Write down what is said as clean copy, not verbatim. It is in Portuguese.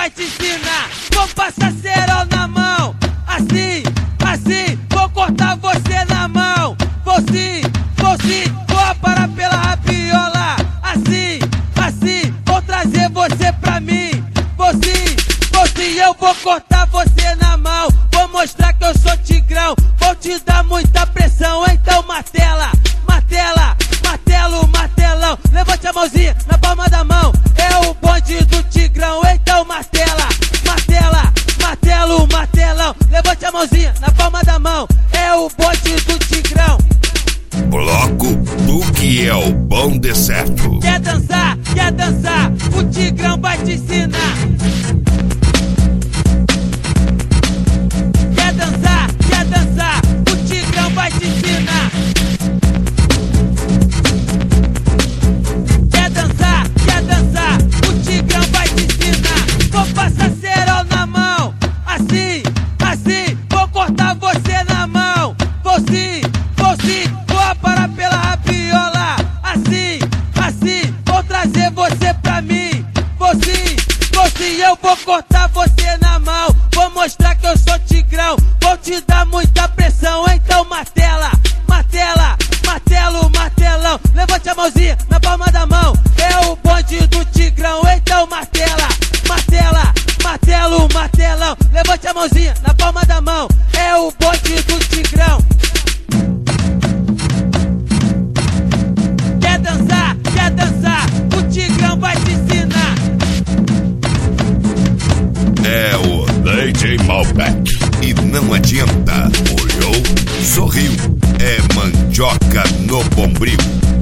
vai te ensinar. Vou passar cerol na mão, assim, assim, vou cortar você na mão. Vou sim, vou aparar pela rabiola. Assim, assim, vou trazer você pra mim. Vou sim, eu vou cortar você na mão. Vou mostrar que eu sou tigrão, vou te dar muita pressão. Então martela, martela, martelo, martelão. Levante a mãozinha na palma da mão, é o bonde do tigrão. Então martela, martela, martelo, martelão. Levante a mãozinha na palma da mão, é o bonde do tigrão. Bloco do que é o bom de certo. Quer dançar, o tigrão vai te ensinar. Quer dançar, o tigrão vai te ensinar. Quer dançar, o tigrão vai te ensinar. Vou passar cerol na mão, assim, assim, vou cortar você na mão. Vou sim, vou aparar pela rabiola. Assim, assim, vou trazer você pra mim. Vou sim, eu vou cortar você na mão. Vou mostrar que eu sou tigrão, vou te dar muita pressão. Então martela, martela, martelo, martelão. Levante a mãozinha na palma da mão, é o bonde do tigrão. Então martela, martela, martelo, martelão. Levante a mãozinha na palma da mão, é o bonde do tigrão. Quer dançar, o tigrão vai te ensinar. É o DJ Malbec. E não adianta, olhou, sorriu. É mandioca no bombril.